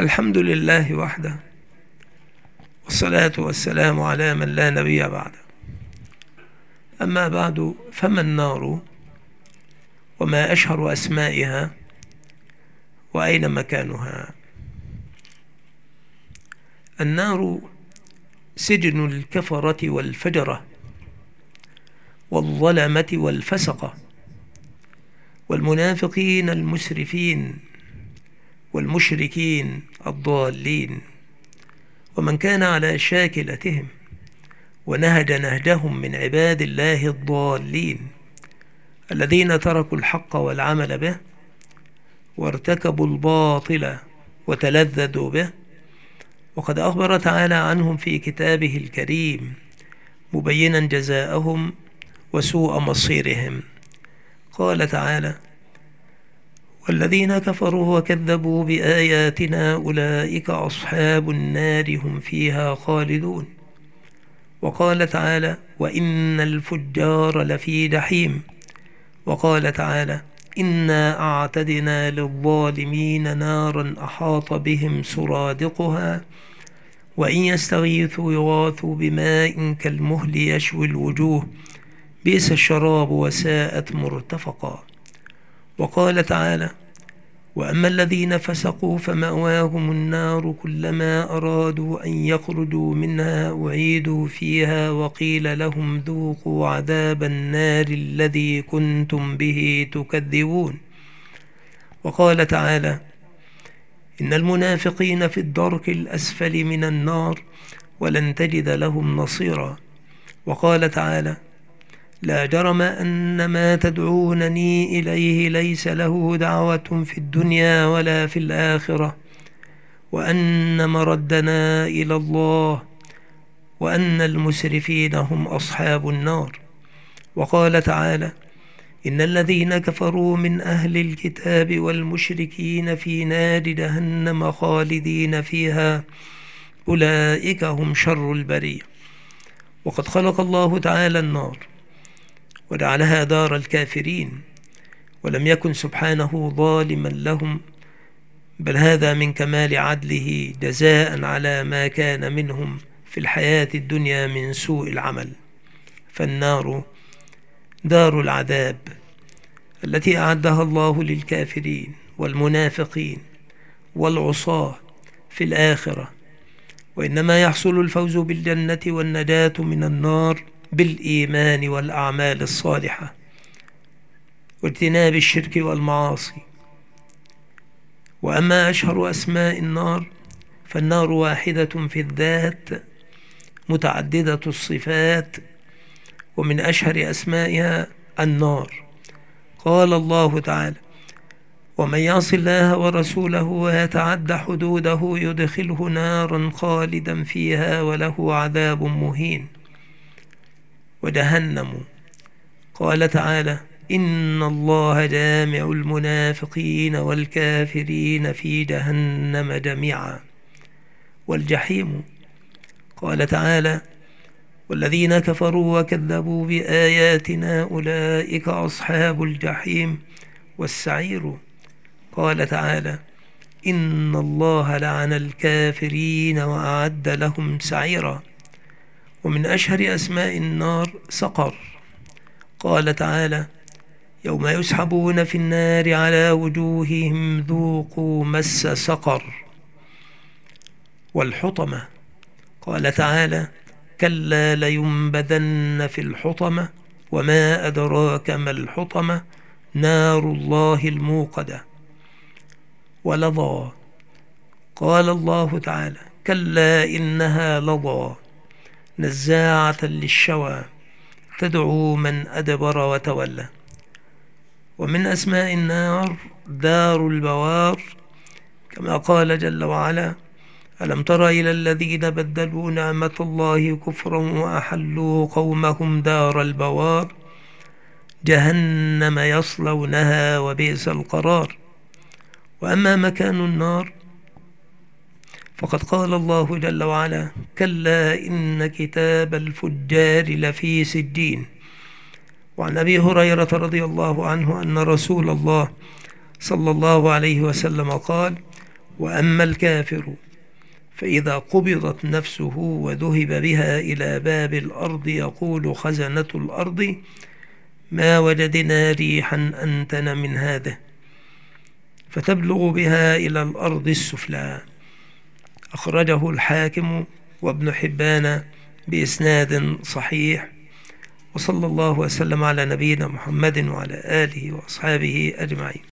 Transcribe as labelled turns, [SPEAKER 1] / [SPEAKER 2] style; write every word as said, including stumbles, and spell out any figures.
[SPEAKER 1] الحمد لله وحده، والصلاة والسلام على من لا نبي بعده. أما بعد، فما النار وما أشهر أسمائها وأين مكانها؟ النار سجن الكفرة والفجرة والظلمة والفسقة والمنافقين المسرفين والمشركين الضالين، ومن كان على شاكلتهم ونهج نهجهم من عباد الله الضالين الذين تركوا الحق والعمل به وارتكبوا الباطل وتلذذوا به. وقد أخبر تعالى عنهم في كتابه الكريم مبينا جزاءهم وسوء مصيرهم. قال تعالى: والذين كفروا وكذبوا بآياتنا أولئك أصحاب النار هم فيها خالدون. وقال تعالى: وإن الفجار لفي جحيم. وقال تعالى: إنا أعتدنا للظالمين نارا أحاط بهم سرادقها وإن يستغيثوا يغاثوا بماء كالمهل يشوي الوجوه بئس الشراب وساءت مرتفقا. وقال تعالى: وأما الذين فسقوا فمأواهم النار كلما أرادوا أن يخرجوا منها أعيدوا فيها وقيل لهم ذوقوا عذاب النار الذي كنتم به تكذبون. وقال تعالى: إن المنافقين في الدرك الأسفل من النار ولن تجد لهم نصيرا. وقال تعالى: لا جرم أن ما تدعونني إليه ليس له دعوة في الدنيا ولا في الآخرة، وأن مردنا إلى الله، وأن المسرفين هم أصحاب النار. وقال تعالى: إن الذين كفروا من أهل الكتاب والمشركين في نار جهنم خالدين فيها أولئك هم شر البرية. وقد خلق الله تعالى النار وجعلها دار الكافرين، ولم يكن سبحانه ظالما لهم، بل هذا من كمال عدله جزاء على ما كان منهم في الحياة الدنيا من سوء العمل. فالنار دار العذاب التي أعدها الله للكافرين والمنافقين والعصاة في الآخرة، وإنما يحصل الفوز بالجنة والنجاة من النار بالإيمان والأعمال الصالحة واجتناب الشرك والمعاصي. وأما أشهر أسماء النار فالنار واحدة في الذات متعددة الصفات، ومن أشهر أسمائها النار. قال الله تعالى: ومن يعص الله ورسوله ويتعد حدوده يدخله نارا خالدا فيها وله عذاب مهين. وجهنم. قال تعالى: إن الله جامع المنافقين والكافرين في جهنم جميعا. والجحيم. قال تعالى: والذين كفروا وكذبوا بآياتنا أولئك أصحاب الجحيم. والسعير. قال تعالى: إن الله لعن الكافرين وأعد لهم سعيرا. ومن أشهر أسماء النار سقر. قال تعالى: يوم يسحبون في النار على وجوههم ذوقوا مس سقر. والحطمة. قال تعالى: كلا لينبذن في الحطمة وما أدراك ما الحطمة نار الله الموقدة. ولظى. قال الله تعالى: كلا إنها لظى نزاعة للشوى تدعو من أدبر وتولى. ومن أسماء النار دار البوار، كما قال جل وعلا: ألم تر إلى الذين بدلوا نعمة الله كفرا وأحلوا قومهم دار البوار جهنم يصلونها وبئس القرار. وأما مكان النار فقد قال الله جل وعلا: كلا إن كتاب الفجار لفي سجين. وعن أبي هريرة رضي الله عنه أن رسول الله صلى الله عليه وسلم قال: وأما الكافر فإذا قبضت نفسه وذهب بها إلى باب الأرض يقول خزنة الأرض ما وجدنا ريحا أنتن من هذا، فتبلغ بها إلى الأرض السفلى. أخرجه الحاكم وابن حبان بإسناد صحيح. وصلى الله وسلم على نبينا محمد وعلى آله وأصحابه أجمعين.